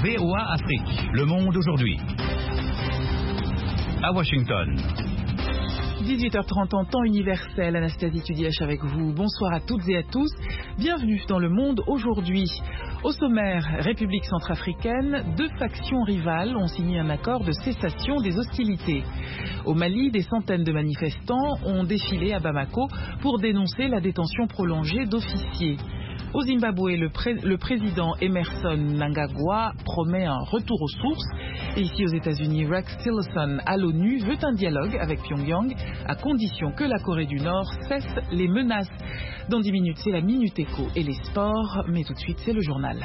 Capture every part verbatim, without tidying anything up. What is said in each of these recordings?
V O A Afrique, Le Monde aujourd'hui. À Washington. dix-huit heures trente en temps universel, Anastasie Tudièche avec vous. Bonsoir à toutes et à tous. Bienvenue dans Le Monde aujourd'hui. Au sommaire, République centrafricaine, deux factions rivales ont signé un accord de cessation des hostilités. Au Mali, des centaines de manifestants ont défilé à Bamako pour dénoncer la détention prolongée d'officiers. Au Zimbabwe, le, pré le président Emerson Mnangagwa promet un retour aux sources. Et ici aux États-Unis, Rex Tillerson à l'ONU veut un dialogue avec Pyongyang à condition que la Corée du Nord cesse les menaces. Dans dix minutes, c'est la Minute Éco et les sports, mais tout de suite, c'est le journal.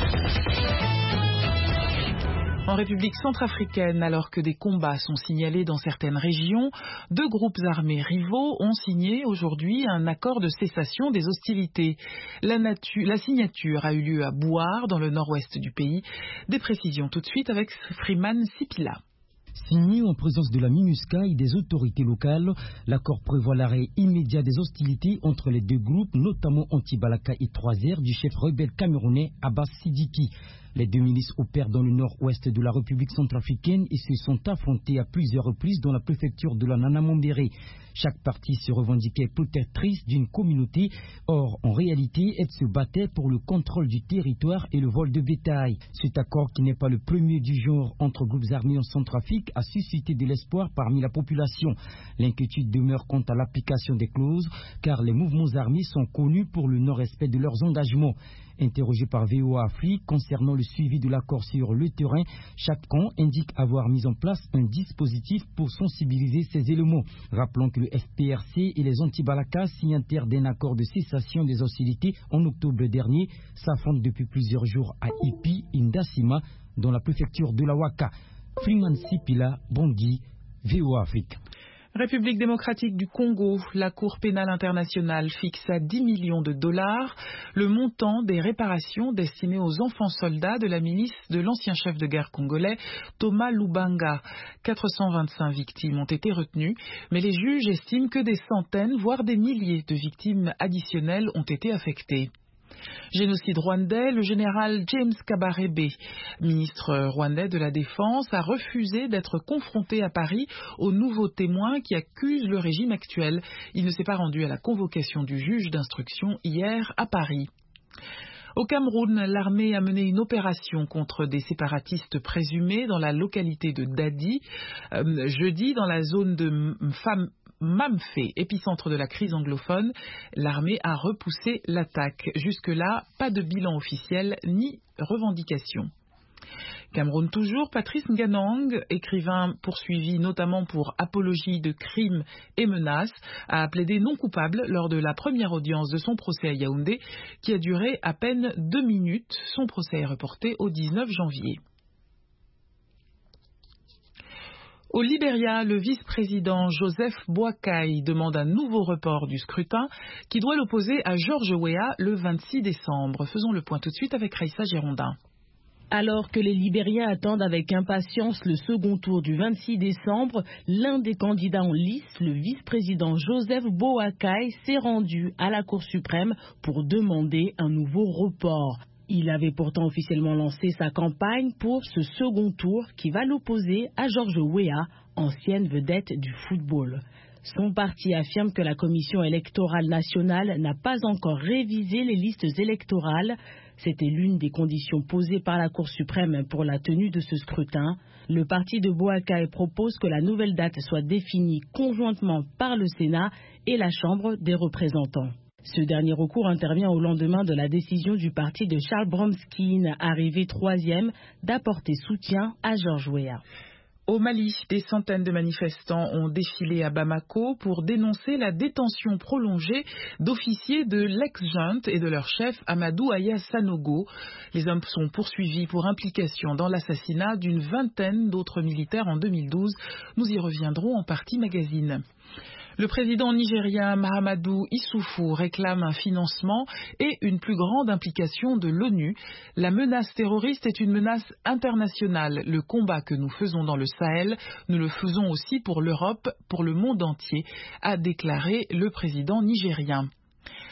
En République centrafricaine, alors que des combats sont signalés dans certaines régions, deux groupes armés rivaux ont signé aujourd'hui un accord de cessation des hostilités. La, la signature a eu lieu à Bouar, dans le nord-ouest du pays. Des précisions tout de suite avec Freeman Sipila. Signé en présence de la MINUSCA et des autorités locales, l'accord prévoit l'arrêt immédiat des hostilités entre les deux groupes, notamment Anti-Balaka et trois R du chef rebelle camerounais Abbas Sidiki. Les deux milices opèrent dans le nord-ouest de la République centrafricaine et se sont affrontées à plusieurs reprises dans la préfecture de la Nana-Mombéré. Chaque partie se revendiquait protectrice d'une communauté. Or, en réalité, elle se battait pour le contrôle du territoire et le vol de bétail. Cet accord, qui n'est pas le premier du genre entre groupes armés en Centrafrique, a suscité de l'espoir parmi la population. L'inquiétude demeure quant à l'application des clauses, car les mouvements armés sont connus pour le non-respect de leurs engagements. Interrogé par V O A Afrique concernant le suivi de l'accord sur le terrain, chaque camp indique avoir mis en place un dispositif pour sensibiliser ces éléments. Rappelons que le F P R C et les Anti-Balaka, signataires d'un accord de cessation des hostilités en octobre dernier, s'affrontent depuis plusieurs jours à Ipi, Indasima, dans la préfecture de la Ouaka. Freeman Sipila, Bondy, V O A Afrique. République démocratique du Congo, la Cour pénale internationale fixe à dix millions de dollars le montant des réparations destinées aux enfants soldats de la milice de l'ancien chef de guerre congolais Thomas Lubanga. quatre cent vingt-cinq victimes ont été retenues, mais les juges estiment que des centaines, voire des milliers de victimes additionnelles ont été affectées. Génocide rwandais, le général James Kabarebe, ministre rwandais de la Défense, a refusé d'être confronté à Paris aux nouveaux témoins qui accusent le régime actuel. Il ne s'est pas rendu à la convocation du juge d'instruction hier à Paris. Au Cameroun, l'armée a mené une opération contre des séparatistes présumés dans la localité de Dadi, euh, jeudi dans la zone de Fam Mamfé, épicentre de la crise anglophone. L'armée a repoussé l'attaque. Jusque-là, pas de bilan officiel ni revendication. Cameroun toujours, Patrice Nganang, écrivain poursuivi notamment pour apologie de crimes et menaces, a plaidé non coupable lors de la première audience de son procès à Yaoundé, qui a duré à peine deux minutes. Son procès est reporté au dix-neuf janvier. Au Libéria, le vice-président Joseph Boakai demande un nouveau report du scrutin qui doit l'opposer à George Weah le vingt-six décembre. Faisons le point tout de suite avec Raissa Girondin. Alors que les Libériens attendent avec impatience le second tour du vingt-six décembre, l'un des candidats en lice, le vice-président Joseph Boakai, s'est rendu à la Cour suprême pour demander un nouveau report. Il avait pourtant officiellement lancé sa campagne pour ce second tour qui va l'opposer à George Weah, ancienne vedette du football. Son parti affirme que la Commission électorale nationale n'a pas encore révisé les listes électorales. C'était l'une des conditions posées par la Cour suprême pour la tenue de ce scrutin. Le parti de Boakai propose que la nouvelle date soit définie conjointement par le Sénat et la Chambre des représentants. Ce dernier recours intervient au lendemain de la décision du parti de Charles Bromskin, arrivé troisième, d'apporter soutien à George Weah. Au Mali, des centaines de manifestants ont défilé à Bamako pour dénoncer la détention prolongée d'officiers de l'ex-junte et de leur chef Amadou Aya Sanogo. Les hommes sont poursuivis pour implication dans l'assassinat d'une vingtaine d'autres militaires en deux mille douze. Nous y reviendrons en partie magazine. Le président nigérien Mahamadou Issoufou réclame un financement et une plus grande implication de l'ONU. La menace terroriste est une menace internationale. Le combat que nous faisons dans le Sahel, nous le faisons aussi pour l'Europe, pour le monde entier, a déclaré le président nigérien.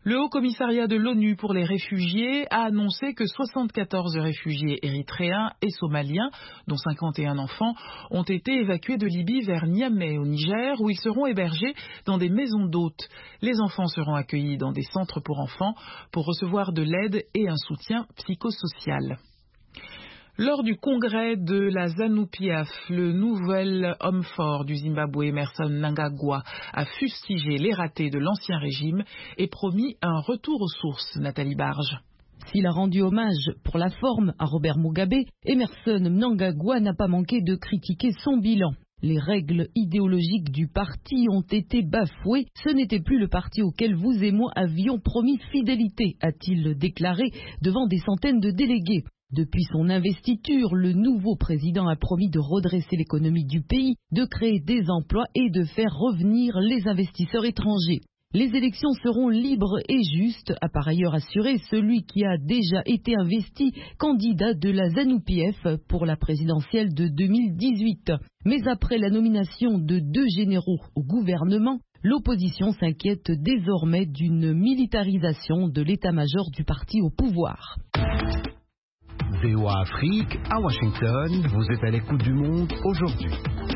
Le Haut Commissariat de l'ONU pour les réfugiés a annoncé que soixante-quatorze réfugiés érythréens et somaliens, dont cinquante et un enfants, ont été évacués de Libye vers Niamey au Niger, où ils seront hébergés dans des maisons d'hôtes. Les enfants seront accueillis dans des centres pour enfants pour recevoir de l'aide et un soutien psychosocial. Lors du congrès de la ZANU-P F, le nouvel homme fort du Zimbabwe, Emmerson Mnangagwa, a fustigé les ratés de l'ancien régime et promis un retour aux sources. Nathalie Barge. S'il a rendu hommage pour la forme à Robert Mugabe, Emmerson Mnangagwa n'a pas manqué de critiquer son bilan. Les règles idéologiques du parti ont été bafouées. Ce n'était plus le parti auquel vous et moi avions promis fidélité, a-t-il déclaré devant des centaines de délégués. Depuis son investiture, le nouveau président a promis de redresser l'économie du pays, de créer des emplois et de faire revenir les investisseurs étrangers. Les élections seront libres et justes, a par ailleurs assuré celui qui a déjà été investi candidat de la ZANU-P F pour la présidentielle de deux mille dix-huit. Mais après la nomination de deux généraux au gouvernement, l'opposition s'inquiète désormais d'une militarisation de l'état-major du parti au pouvoir. V O A Afrique, à Washington, vous êtes à l'écoute du monde aujourd'hui.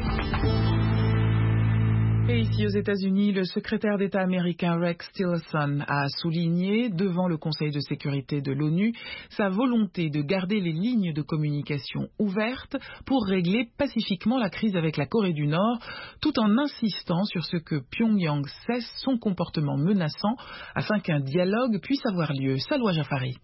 Et ici aux États-Unis, le secrétaire d'État américain Rex Tillerson a souligné devant le Conseil de sécurité de l'ONU sa volonté de garder les lignes de communication ouvertes pour régler pacifiquement la crise avec la Corée du Nord, tout en insistant sur ce que Pyongyang cesse son comportement menaçant afin qu'un dialogue puisse avoir lieu. Salwa Jafari.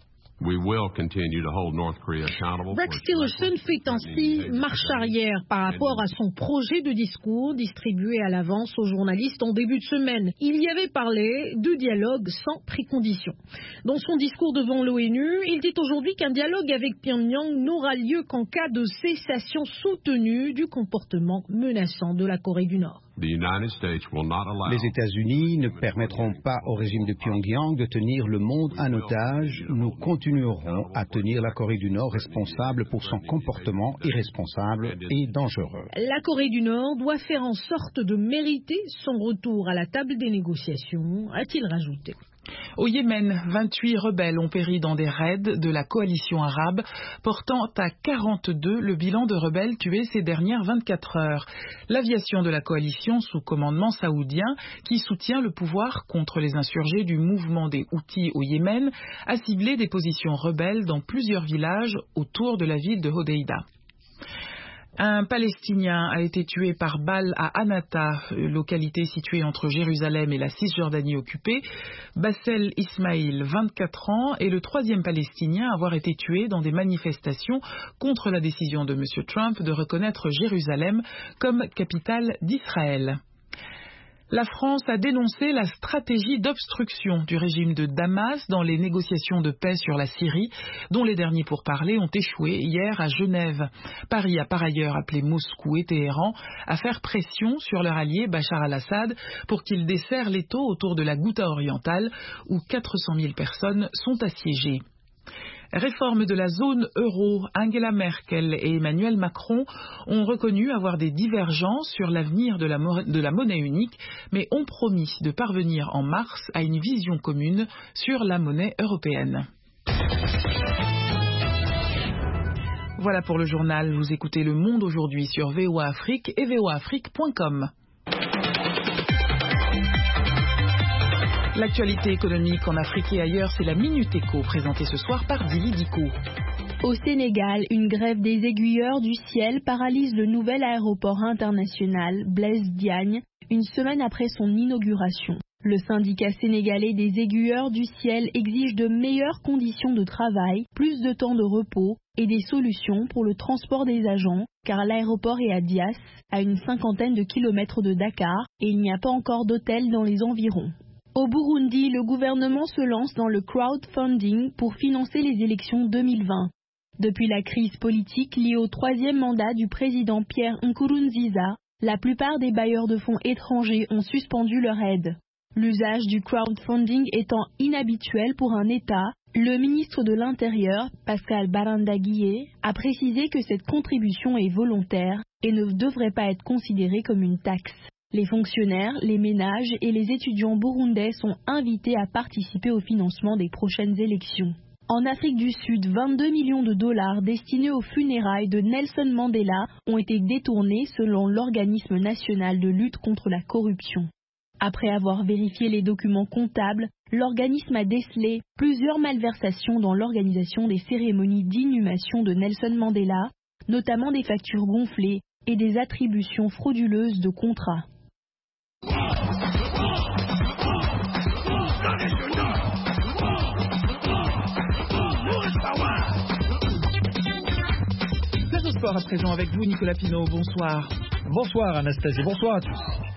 Rex Tillerson fait ainsi marche arrière par rapport à son projet de discours distribué à l'avance aux journalistes en début de semaine. Il y avait parlé de dialogue sans précondition. Dans son discours devant l'ONU, il dit aujourd'hui qu'un dialogue avec Pyongyang n'aura lieu qu'en cas de cessation soutenue du comportement menaçant de la Corée du Nord. Les États-Unis ne permettront pas au régime de Pyongyang de tenir le monde en otage. Nous continuerons à tenir la Corée du Nord responsable pour son comportement irresponsable et dangereux. La Corée du Nord doit faire en sorte de mériter son retour à la table des négociations, a-t-il rajouté. Au Yémen, vingt-huit rebelles ont péri dans des raids de la coalition arabe, portant à quarante-deux le bilan de rebelles tués ces dernières vingt-quatre heures. L'aviation de la coalition sous commandement saoudien, qui soutient le pouvoir contre les insurgés du mouvement des Houthis au Yémen, a ciblé des positions rebelles dans plusieurs villages autour de la ville de Hodeïda. Un Palestinien a été tué par balle à Anata, localité située entre Jérusalem et la Cisjordanie occupée. Bassel Ismail, vingt-quatre ans, est le troisième Palestinien à avoir été tué dans des manifestations contre la décision de M. Trump de reconnaître Jérusalem comme capitale d'Israël. La France a dénoncé la stratégie d'obstruction du régime de Damas dans les négociations de paix sur la Syrie, dont les derniers pourparlers ont échoué hier à Genève. Paris a par ailleurs appelé Moscou et Téhéran à faire pression sur leur allié Bachar al-Assad pour qu'il desserre l'étau autour de la Ghouta orientale, où quatre cent mille personnes sont assiégées. Réforme de la zone euro, Angela Merkel et Emmanuel Macron ont reconnu avoir des divergences sur l'avenir de la, de la monnaie unique, mais ont promis de parvenir en mars à une vision commune sur la monnaie européenne. Voilà pour le journal. Vous écoutez Le Monde aujourd'hui sur V O A Afrique et V O A Afrique point com. L'actualité économique en Afrique et ailleurs, c'est la Minute Éco, présentée ce soir par Dili Diko. Au Sénégal, une grève des aiguilleurs du ciel paralyse le nouvel aéroport international Blaise Diagne, une semaine après son inauguration. Le syndicat sénégalais des aiguilleurs du ciel exige de meilleures conditions de travail, plus de temps de repos et des solutions pour le transport des agents, car l'aéroport est à Dias, à une cinquantaine de kilomètres de Dakar, et il n'y a pas encore d'hôtel dans les environs. Au Burundi, le gouvernement se lance dans le crowdfunding pour financer les élections deux mille vingt. Depuis la crise politique liée au troisième mandat du président Pierre Nkurunziza, la plupart des bailleurs de fonds étrangers ont suspendu leur aide. L'usage du crowdfunding étant inhabituel pour un État, le ministre de l'Intérieur, Pascal Barandaguié, a précisé que cette contribution est volontaire et ne devrait pas être considérée comme une taxe. Les fonctionnaires, les ménages et les étudiants burundais sont invités à participer au financement des prochaines élections. En Afrique du Sud, vingt-deux millions de dollars destinés aux funérailles de Nelson Mandela ont été détournés selon l'organisme national de lutte contre la corruption. Après avoir vérifié les documents comptables, l'organisme a décelé plusieurs malversations dans l'organisation des cérémonies d'inhumation de Nelson Mandela, notamment des factures gonflées et des attributions frauduleuses de contrats. Place au sport à présent avec vous, Nicolas Pinault. Bonsoir. Bonsoir Anastasie, bonsoir à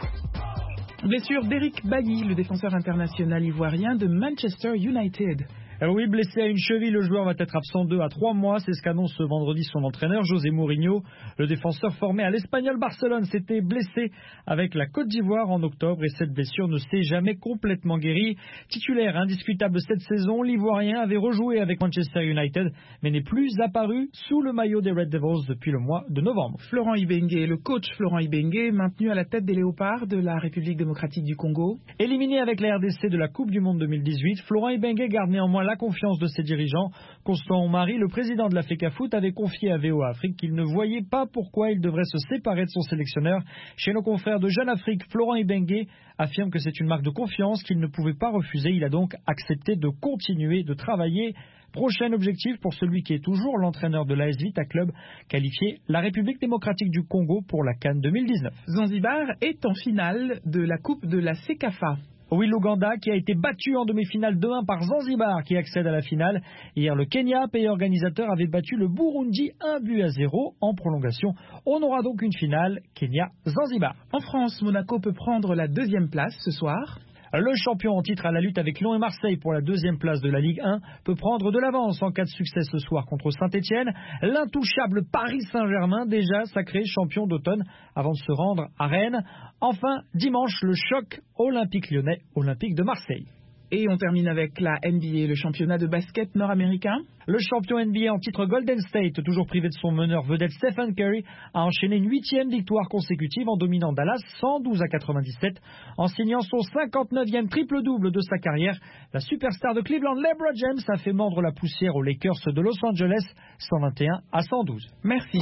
tous. Blessure d'Eric Bailly, le défenseur international ivoirien de Manchester United. Alors oui, blessé à une cheville, le joueur va être absent deux à trois mois. C'est ce qu'annonce ce vendredi son entraîneur, José Mourinho. Le défenseur formé à l'Espagnol Barcelone s'était blessé avec la Côte d'Ivoire en octobre et cette blessure ne s'est jamais complètement guérie. Titulaire indiscutable cette saison, l'Ivoirien avait rejoué avec Manchester United mais n'est plus apparu sous le maillot des Red Devils depuis le mois de novembre. Florent Ibenge, le coach Florent Ibenge, maintenu à la tête des Léopards de la République démocratique du Congo. Éliminé avec la R D C de la Coupe du Monde deux mille dix-huit, Florent Ibenge garde néanmoins la confiance de ses dirigeants. Constant Omari, le président de l'Africa Foot, avait confié à V O A Afrique qu'il ne voyait pas pourquoi il devrait se séparer de son sélectionneur. Chez nos confrères de Jeune Afrique, Florent Ibenge affirme que c'est une marque de confiance qu'il ne pouvait pas refuser. Il a donc accepté de continuer de travailler. Prochain objectif pour celui qui est toujours l'entraîneur de l'A S Vita Club, qualifié la République démocratique du Congo pour la CAN deux mille dix-neuf. Zanzibar est en finale de la Coupe de la CECAFA. Oui, l'Ouganda qui a été battu en demi-finale deux un par Zanzibar qui accède à la finale. Hier, le Kenya, pays organisateur, avait battu le Burundi un but à zéro en prolongation. On aura donc une finale Kenya-Zanzibar. En France, Monaco peut prendre la deuxième place ce soir. Le champion en titre à la lutte avec Lyon et Marseille pour la deuxième place de la Ligue un peut prendre de l'avance en cas de succès ce soir contre Saint-Etienne. L'intouchable Paris Saint-Germain, déjà sacré champion d'automne avant de se rendre à Rennes. Enfin, dimanche, le choc Olympique Lyonnais, Olympique de Marseille. Et on termine avec la N B A, le championnat de basket nord-américain. Le champion N B A en titre Golden State, toujours privé de son meneur vedette Stephen Curry, a enchaîné une huitième victoire consécutive en dominant Dallas cent douze à quatre-vingt-dix-sept. En signant son cinquante-neuvième triple-double de sa carrière, la superstar de Cleveland, LeBron James, a fait mordre la poussière aux Lakers de Los Angeles cent vingt et un à cent douze. Merci.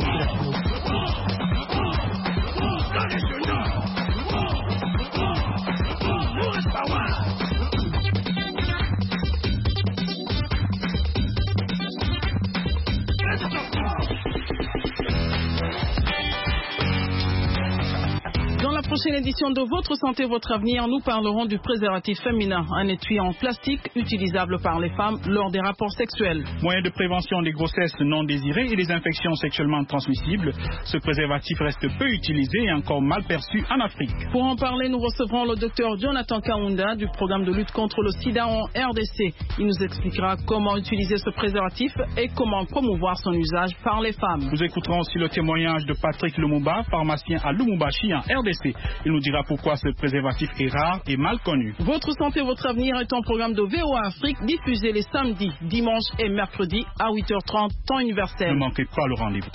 Dans la prochaine édition de Votre Santé, Votre Avenir, nous parlerons du préservatif féminin, un étui en plastique utilisable par les femmes lors des rapports sexuels. Moyen de prévention des grossesses non désirées et des infections sexuellement transmissibles, ce préservatif reste peu utilisé et encore mal perçu en Afrique. Pour en parler, nous recevrons le docteur Jonathan Kaunda du programme de lutte contre le sida en R D C. Il nous expliquera comment utiliser ce préservatif et comment promouvoir son usage par les femmes. Nous écouterons aussi le témoignage de Patrick Lumumba, pharmacien à Lumumbashi en R D C. Il nous dira pourquoi ce préservatif est rare et mal connu. Votre santé, votre avenir est un programme de V O A Afrique diffusé les samedis, dimanches et mercredis à huit heures trente, temps universel. Ne manquez pas le rendez-vous.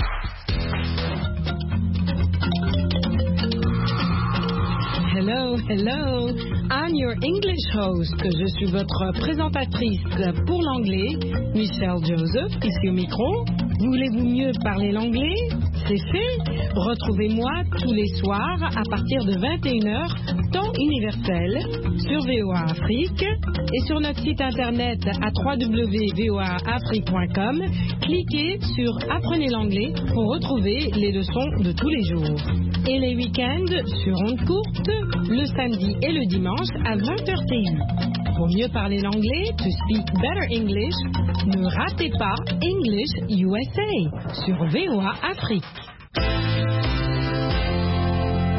Hello, hello. I'm your English host. Je suis votre présentatrice pour l'anglais, Michelle Joseph, ici au micro. Voulez-vous mieux parler l'anglais? C'est fait. Retrouvez-moi tous les soirs à partir de vingt et une heures, temps universel, sur V O A Afrique et sur notre site internet à w w w point v o a afrique point com. Cliquez sur Apprenez l'anglais pour retrouver les leçons de tous les jours. Et les week-ends sur ondes courtes, le samedi et le dimanche à vingt heures T U. Pour mieux parler l'anglais, to speak better English, ne ratez pas English U S A sur V O A Afrique.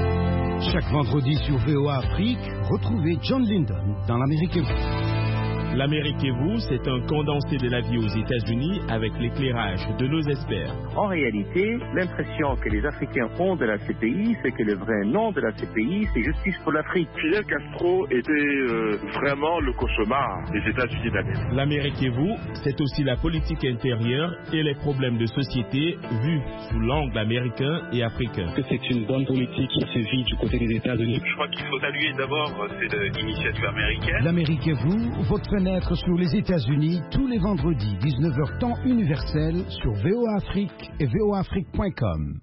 Chaque vendredi sur V O A Afrique, retrouvez John Lyndon dans l'Américain. L'Amérique et vous, c'est un condensé de la vie aux États-Unis avec l'éclairage de nos experts. En réalité, l'impression que les Africains ont de la C P I, c'est que le vrai nom de la C P I, c'est Justice pour l'Afrique. Fidel Castro était euh, vraiment le cauchemar des États-Unis d'Amérique. L'Amérique et vous, c'est aussi la politique intérieure et les problèmes de société vus sous l'angle américain et africain. C'est une bonne politique qui se vit du côté des États-Unis. Je crois qu'il faut saluer d'abord cette initiative américaine. L'Amérique et vous, votre fenêtre sur les États-Unis, tous les vendredis, dix-neuf heures temps universel, sur V O A Afrique et V O A Afrique point com.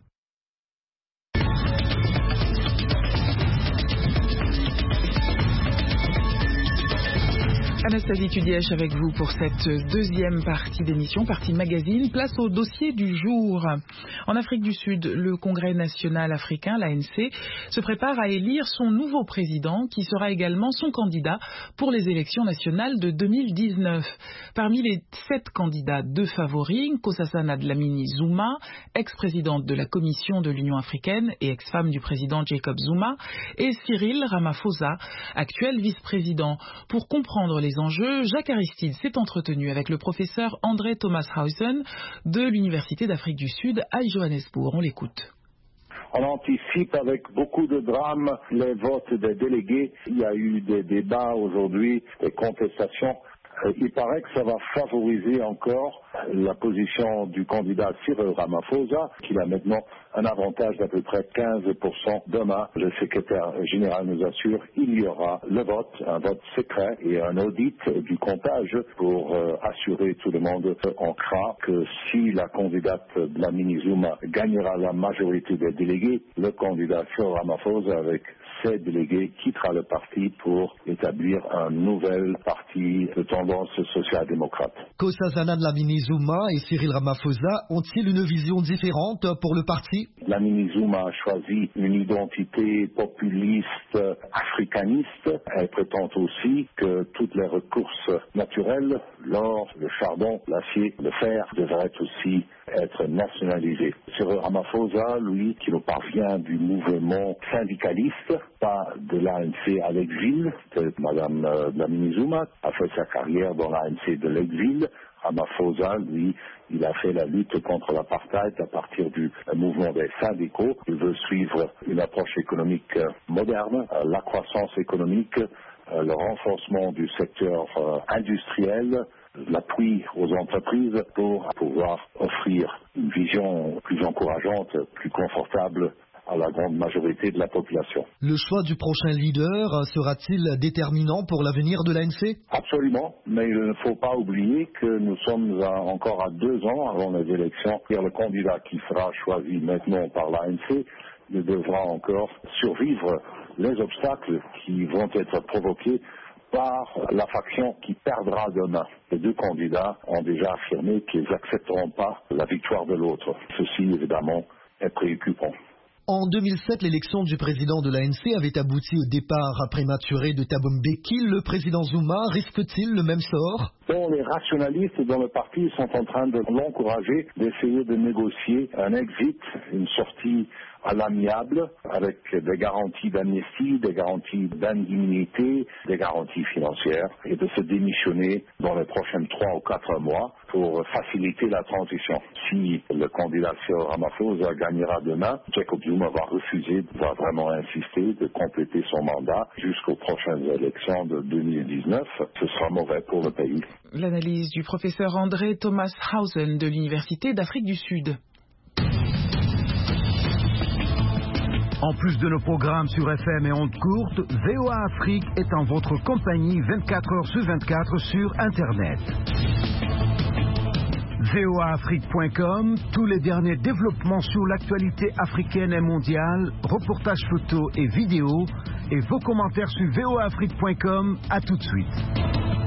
Anastasie Tudièche avec vous pour cette deuxième partie d'émission, partie magazine. Place au dossier du jour. En Afrique du Sud, le Congrès national africain, l'A N C, se prépare à élire son nouveau président qui sera également son candidat pour les élections nationales de deux mille dix-neuf. Parmi les sept candidats, deux favoris, Nkosazana Dlamini Zuma, ex-présidente de la Commission de l'Union africaine et ex-femme du président Jacob Zuma, et Cyril Ramaphosa, actuel vice-président. Pour comprendre les enjeux, Jacques Aristide s'est entretenu avec le professeur André Thomas Hausen de l'Université d'Afrique du Sud à Johannesburg. On l'écoute. On anticipe avec beaucoup de drame les votes des délégués. Il y a eu des débats aujourd'hui, des contestations. Il paraît que ça va favoriser encore la position du candidat Cyril Ramaphosa, qui a maintenant un avantage d'à peu près quinze pour cent. Demain, le secrétaire général nous assure, il y aura le vote, un vote secret et un audit du comptage pour euh, assurer tout le monde. On craint que si la candidate Dlamini Zuma gagnera la majorité des délégués, le candidat Cyril Ramaphosa avec ses délégués quittera le parti pour établir un nouvel parti de tendance social-démocrate. Nkosazana Dlamini Zuma et Cyril Ramaphosa ont-ils une vision différente pour le parti? Dlamini Zuma a choisi une identité populiste, africaniste. Elle prétend aussi que toutes les ressources naturelles, l'or, le charbon, l'acier, le fer, devraient aussi être nationalisés. Cyril Ramaphosa, lui, qui nous parvient du mouvement syndicaliste, pas de l'A N C à l'exil, Madame euh, Dlamini Zuma a fait sa carrière dans l'A N C de l'exil. Ramaphosa, lui, il a fait la lutte contre l'apartheid à partir du mouvement des syndicaux. Il veut suivre une approche économique moderne, la croissance économique, le renforcement du secteur industriel, l'appui aux entreprises pour pouvoir offrir une vision plus encourageante, plus confortable à la grande majorité de la population. Le choix du prochain leader sera-t-il déterminant pour l'avenir de l'A N C? Absolument, mais il ne faut pas oublier que nous sommes à, encore à deux ans avant les élections. Et le candidat qui sera choisi maintenant par l'A N C il devra encore survivre les obstacles qui vont être provoqués par la faction qui perdra demain. Les deux candidats ont déjà affirmé qu'ils n'accepteront pas la victoire de l'autre. Ceci, évidemment, est préoccupant. En deux mille sept, l'élection du président de l'A N C avait abouti au départ prématuré de Thabo Mbeki. Le président Zuma risque-t-il le même sort? Bon, les rationalistes dans le parti sont en train de l'encourager, d'essayer de négocier un exit, une sortie à l'amiable, avec des garanties d'amnistie, des garanties d'indemnité, des garanties financières, et de se démissionner dans les prochains trois ou quatre mois pour faciliter la transition. Si le candidat Cyril Ramaphosa gagnera demain, Jacob Zuma va refuser, va vraiment insister de compléter son mandat jusqu'aux prochaines élections de deux mille dix-neuf. Ce sera mauvais pour le pays. L'analyse du professeur André Thomas Hausen de l'Université d'Afrique du Sud. En plus de nos programmes sur F M et ondes courtes, V O A Afrique est en votre compagnie vingt-quatre heures sur vingt-quatre sur Internet. V O A Afrique point com, tous les derniers développements sur l'actualité africaine et mondiale, reportages photos et vidéos, et vos commentaires sur V O A Afrique point com. À tout de suite.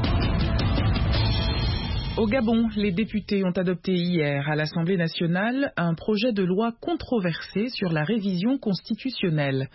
Au Gabon, les députés ont adopté hier à l'Assemblée nationale un projet de loi controversé sur la révision constitutionnelle.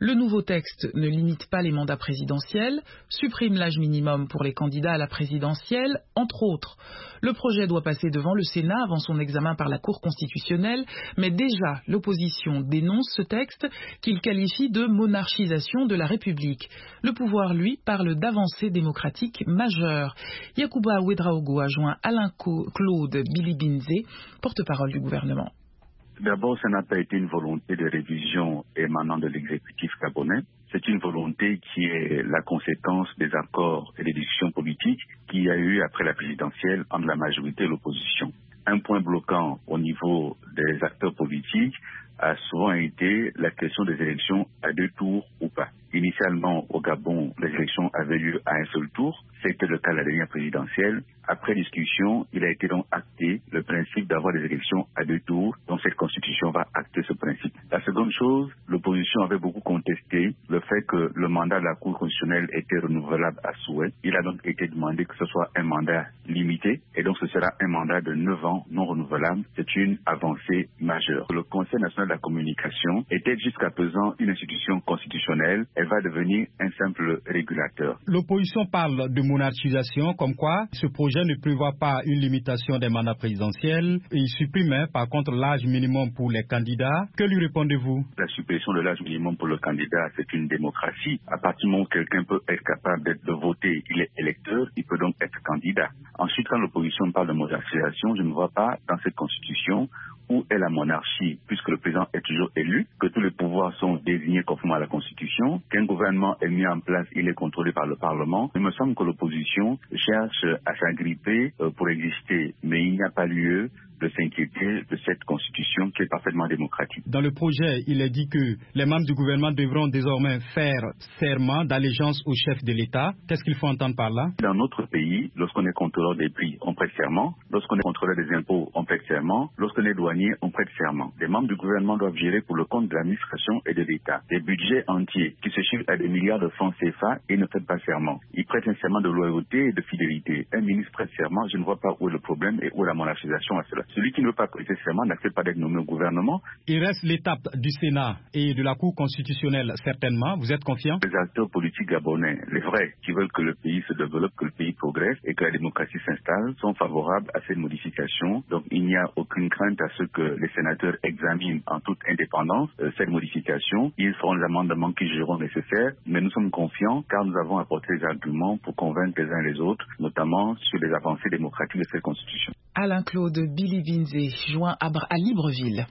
Le nouveau texte ne limite pas les mandats présidentiels, supprime l'âge minimum pour les candidats à la présidentielle, entre autres. Le projet doit passer devant le Sénat avant son examen par la Cour constitutionnelle, mais déjà l'opposition dénonce ce texte qu'il qualifie de monarchisation de la République. Le pouvoir, lui, parle d'avancées démocratiques majeures. Yacouba Ouedraogo a joint Alain-Claude Bilibinze, porte-parole du gouvernement. D'abord, ça n'a pas été une volonté de révision émanant de l'exécutif gabonais. C'est une volonté qui est la conséquence des accords et des discussions politiques qu'il y a eu après la présidentielle entre la majorité et l'opposition. Un point bloquant au niveau des acteurs politiques a souvent été la question des élections à deux tours ou pas. Initialement, au Gabon, les élections avaient lieu à un seul tour. C'était le cas de la dernière présidentielle. Après discussion, il a été donc acté le principe d'avoir des élections à deux tours. Donc cette constitution va acter ce principe. La seconde chose, l'opposition avait beaucoup contesté le fait que le mandat de la Cour constitutionnelle était renouvelable à souhait. Il a donc été demandé que ce soit un mandat limité. Et donc ce sera un mandat de neuf ans non renouvelable. C'est une avancée majeure. Le Conseil national de la communication était jusqu'à présent une institution constitutionnelle. Elle va devenir un simple régulateur. L'opposition parle de monarchisation, comme quoi ce projet ne prévoit pas une limitation des mandats présidentiels. Il supprime par contre l'âge minimum pour les candidats. Que lui répondez-vous? La suppression de l'âge minimum pour le candidat, c'est une démocratie. À partir du moment où quelqu'un peut être capable d'être de voter, il est électeur, il peut donc être candidat. Ensuite, quand l'opposition parle de monarchisation, je ne vois pas dans cette constitution où est la monarchie, puisque le président est toujours élu, que tous les pouvoirs sont désignés conformément à la Constitution, qu'un gouvernement est mis en place, il est contrôlé par le Parlement. Il me semble que l'opposition cherche à s'agripper pour exister, mais il n'y a pas lieu de s'inquiéter de cette constitution qui est parfaitement démocratique. Dans le projet, il est dit que les membres du gouvernement devront désormais faire serment d'allégeance au chef de l'État. Qu'est-ce qu'il faut entendre par là? Dans notre pays, lorsqu'on est contrôleur des prix, on prête serment. Lorsqu'on est contrôleur des impôts, on prête serment. Lorsqu'on est douanier, on prête serment. Les membres du gouvernement doivent gérer pour le compte de l'administration et de l'État des budgets entiers qui se chiffrent à des milliards de francs C F A et ne prêtent pas serment. Ils prêtent un serment de loyauté et de fidélité. Un ministre prête serment, je ne vois pas où est le problème et où est la monarchisation à cela. Celui qui ne veut pas prêter serment n'accepte pas d'être nommé au gouvernement. Il reste l'étape du Sénat et de la Cour constitutionnelle, certainement. Vous êtes confiant? Les acteurs politiques gabonais, les vrais, qui veulent que le pays se développe, que le pays progresse et que la démocratie s'installe, sont favorables à cette modification. Donc il n'y a aucune crainte à ce que les sénateurs examinent en toute indépendance euh, cette modification. Ils feront les amendements qu'ils jugeront nécessaires, mais nous sommes confiants car nous avons apporté des arguments pour convaincre les uns les autres, notamment sur les avancées démocratiques de cette constitution. Alain-Claude Bilibinze, joint à, à Libreville.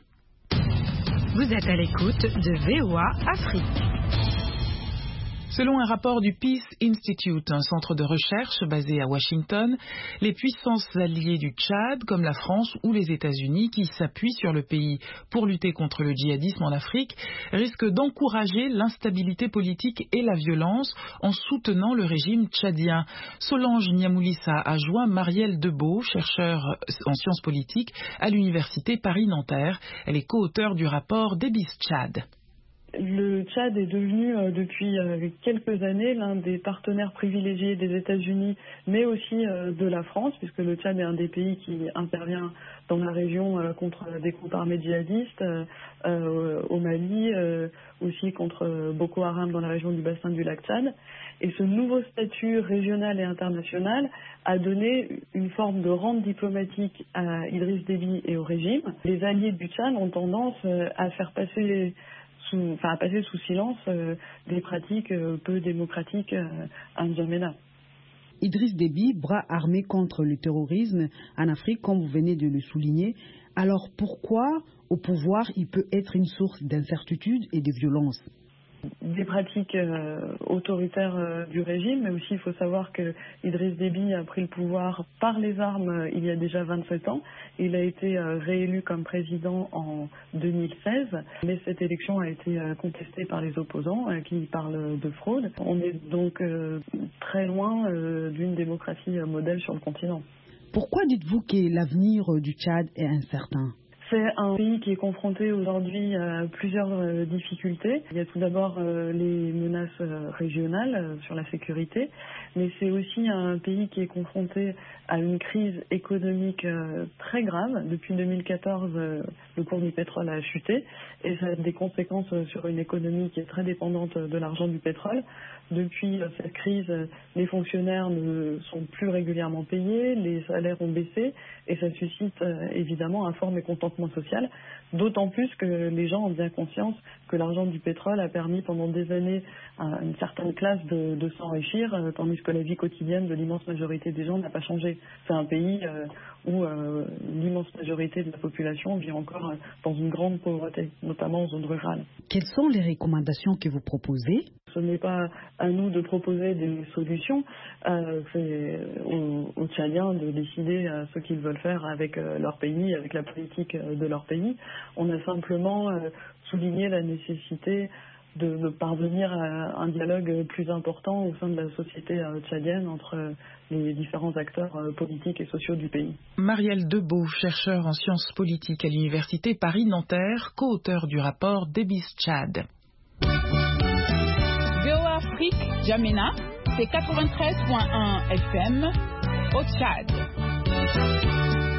Vous êtes à l'écoute de V O A Afrique. Selon un rapport du Peace Institute, un centre de recherche basé à Washington, les puissances alliées du Tchad, comme la France ou les États-Unis, qui s'appuient sur le pays pour lutter contre le djihadisme en Afrique, risquent d'encourager l'instabilité politique et la violence en soutenant le régime tchadien. Solange Niamoulissa a joint Marielle Debeau, chercheure en sciences politiques à l'université Paris-Nanterre. Elle est co-auteure du rapport Debis Tchad. Le Tchad est devenu euh, depuis euh, quelques années l'un des partenaires privilégiés des États-Unis, mais aussi euh, de la France, puisque le Tchad est un des pays qui intervient dans la région euh, contre des groupes armés djihadistes, euh, euh, au Mali, euh, aussi contre Boko Haram dans la région du bassin du lac Tchad. Et ce nouveau statut régional et international a donné une forme de rente diplomatique à Idriss Déby et au régime. Les alliés du Tchad ont tendance euh, à faire passer Sous, enfin, à passer sous silence euh, des pratiques euh, peu démocratiques euh, à N'Djamena. Idriss Déby, bras armé contre le terrorisme en Afrique, comme vous venez de le souligner. Alors pourquoi, au pouvoir, il peut être une source d'incertitude et de violence? Des pratiques euh, autoritaires euh, du régime, mais aussi il faut savoir que Idriss Déby a pris le pouvoir par les armes euh, il y a déjà vingt-sept ans. Il a été euh, réélu comme président en deux mille seize, mais cette élection a été euh, contestée par les opposants euh, qui parlent de fraude. On est donc euh, très loin euh, d'une démocratie euh, modèle sur le continent. Pourquoi dites-vous que l'avenir du Tchad est incertain? C'est un pays qui est confronté aujourd'hui à plusieurs euh, difficultés. Il y a tout d'abord euh, les menaces euh, régionales euh, sur la sécurité, mais c'est aussi un pays qui est confronté à une crise économique euh, très grave. Depuis deux mille quatorze, euh, le cours du pétrole a chuté et ça a des conséquences sur une économie qui est très dépendante de l'argent du pétrole. Depuis euh, cette crise, euh, les fonctionnaires ne sont plus régulièrement payés, les salaires ont baissé et ça suscite euh, évidemment un fort mécontentement social, d'autant plus que les gens ont bien conscience que l'argent du pétrole a permis pendant des années à une certaine classe de, de s'enrichir, euh, tandis que la vie quotidienne de l'immense majorité des gens n'a pas changé. C'est un pays euh, où euh, l'immense majorité de la population vit encore euh, dans une grande pauvreté, notamment en zone rurale. Quelles sont les recommandations que vous proposez ? Ce n'est pas à nous de proposer des solutions, euh, c'est aux, aux Tchadiens de décider euh, ce qu'ils veulent faire avec euh, leur pays, avec la politique euh, de leur pays. On a simplement euh, souligné la nécessité de, de parvenir à un dialogue plus important au sein de la société euh, tchadienne entre euh, les différents acteurs euh, politiques et sociaux du pays. Marielle Debeau, chercheur en sciences politiques à l'université Paris-Nanterre, co-auteur du rapport Debis Tchad. V O A Afrique, Djamena, c'est quatre-vingt-treize virgule un F M au Tchad.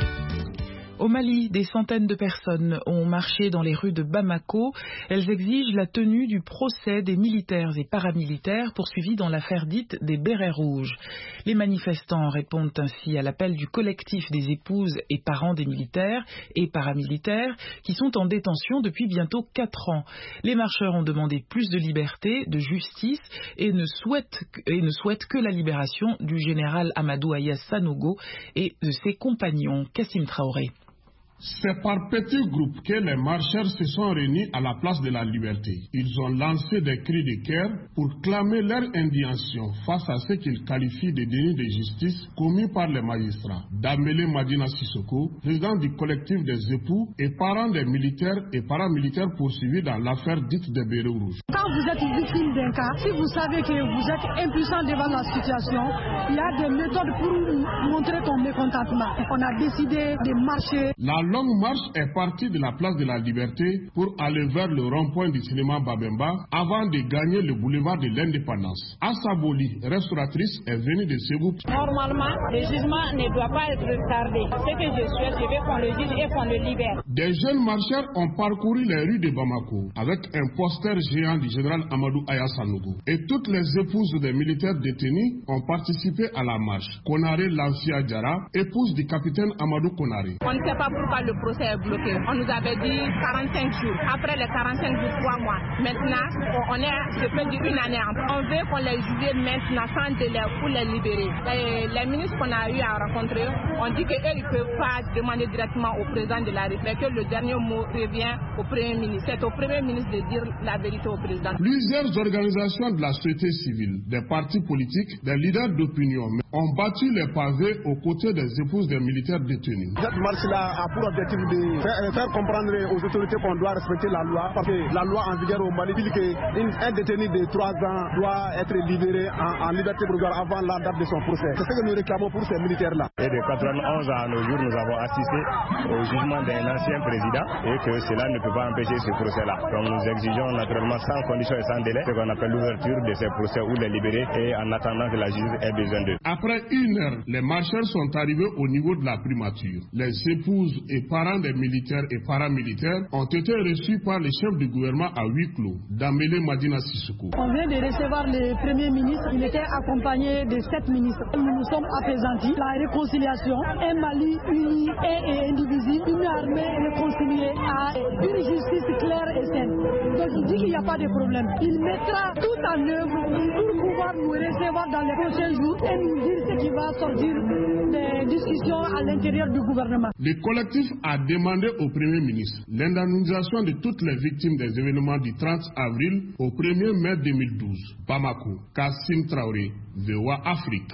Au Mali, des centaines de personnes ont marché dans les rues de Bamako. Elles exigent la tenue du procès des militaires et paramilitaires poursuivis dans l'affaire dite des bérets rouges. Les manifestants répondent ainsi à l'appel du collectif des épouses et parents des militaires et paramilitaires qui sont en détention depuis bientôt quatre ans. Les marcheurs ont demandé plus de liberté, de justice et ne souhaitent, et ne souhaitent que la libération du général Amadou Aya Sanogo et de ses compagnons. Kassim Traoré. C'est par petits groupes que les marcheurs se sont réunis à la place de la Liberté. Ils ont lancé des cris de guerre pour clamer leur indignation face à ce qu'ils qualifient de déni de justice commis par les magistrats. Dambélé Madina Sissoko, président du collectif des époux et parents des militaires et paramilitaires poursuivis dans l'affaire dite des bérets rouges. Quand vous êtes victime d'un cas, si vous savez que vous êtes impuissant devant la situation, il y a des méthodes pour montrer ton mécontentement. On a décidé de marcher. La longue marche est partie de la place de la Liberté pour aller vers le rond-point du cinéma Babemba avant de gagner le boulevard de l'Indépendance. Assa Boli, restauratrice, est venue de Ségou. Normalement, le jugement ne doit pas être retardé. Ce que je souhaite, je veux qu'on le juge et qu'on le libère. Des jeunes marcheurs ont parcouru les rues de Bamako avec un poster géant du général Amadou Aya Sanogo. Et toutes les épouses des militaires détenus ont participé à la marche. Konaré Lancia Diara, épouse du capitaine Amadou Konaré. On ne sait pas pourquoi le procès est bloqué. On nous avait dit quarante-cinq jours. Après les quarante-cinq jours, trois mois. Maintenant, on est, je peux dire, une année. On veut qu'on les juge maintenant sans délai pour les libérer. Les, les ministres qu'on a eu à rencontrer, on dit qu'eux, ils ne peuvent pas demander directement au président de la République, que le dernier mot revient au Premier ministre. C'est au Premier ministre de dire la vérité au président. Plusieurs organisations de la société civile, des partis politiques, des leaders d'opinion ont battu les pavés aux côtés des épouses des militaires détenus. Cette marche-là a pour objectif de faire, faire comprendre aux autorités qu'on doit respecter la loi, parce que la loi en vigueur au Mali dit qu'un détenu de trois ans doit être libéré en, en liberté provisoire avant la date de son procès. C'est ce que nous réclamons pour ces militaires-là. Et de quatre-vingt-onze à nos jours, nous avons assisté au jugement d'un ancien président et que cela ne peut pas empêcher ce procès-là. Donc nous exigeons naturellement sans condition et sans délai ce qu'on appelle l'ouverture de ces procès ou les libérer et en attendant que la justice ait besoin d'eux. Après une heure, les marcheurs sont arrivés au niveau de la primature. Les épouses et parents des militaires et paramilitaires ont été reçus par le chef du gouvernement à huis clos, Dambélé Madina Sissoko. On vient de recevoir le Premier ministre, il était accompagné de sept ministres. Nous nous sommes apaisantis, la réconciliation, un Mali uni et indivisible, une armée réconciliée à une justice claire et saine. Donc il dit qu'il n'y a pas de problème. Il mettra tout en œuvre pour pouvoir nous recevoir dans les prochains jours et nous dire ce qui va sortir des discussions à l'intérieur du gouvernement. Le collectif a demandé au Premier ministre l'indemnisation de toutes les victimes des événements du trente avril au premier mai deux mille douze. Bamako, Kassim Traoré, V O A Afrique.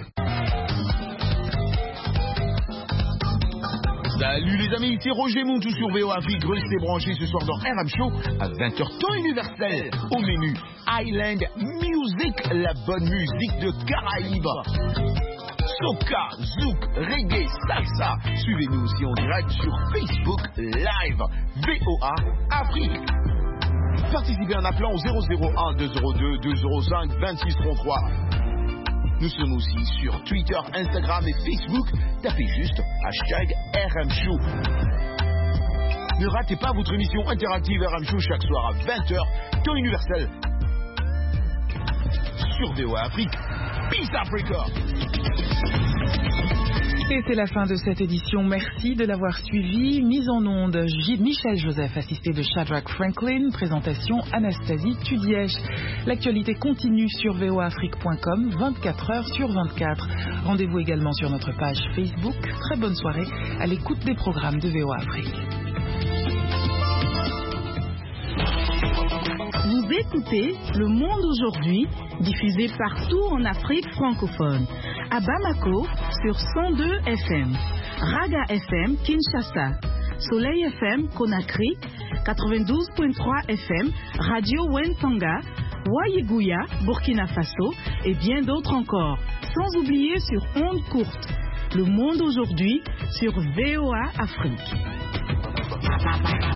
Salut les amis, c'est Roger Montou sur V O A Afrique. Restez branchés ce soir dans R M Show à vingt heures temps universel. Au menu, Island Music, la bonne musique de Caraïbes. soca, zouk, reggae, salsa. Suivez-nous aussi en direct sur Facebook Live V O A Afrique. Participez en appelant au zéro zéro un deux zéro deux deux zéro cinq vingt-six trente-trois. Nous sommes aussi sur Twitter, Instagram et Facebook. Tapez juste hashtag R M Show. Ne ratez pas votre émission interactive R M Show chaque soir à vingt heures, temps universel. Sur V O A Afrique. Peace Africa! Et c'est la fin de cette édition. Merci de l'avoir suivi. Mise en onde, J- Michel Joseph, assisté de Shadrach Franklin. Présentation, Anastasie Tudièche. L'actualité continue sur V O A Afrique point com, vingt-quatre heures sur vingt-quatre. Rendez-vous également sur notre page Facebook. Très bonne soirée à l'écoute des programmes de V O A Afrique. Vous écoutez Le Monde aujourd'hui, diffusé partout en Afrique francophone. À Bamako, sur cent deux F M. Raga F M, Kinshasa. Soleil F M, Conakry. quatre-vingt-douze virgule trois F M. Radio Wentanga. Wayiguya, Burkina Faso. Et bien d'autres encore. Sans oublier sur ondes courtes. Le Monde aujourd'hui, sur V O A Afrique.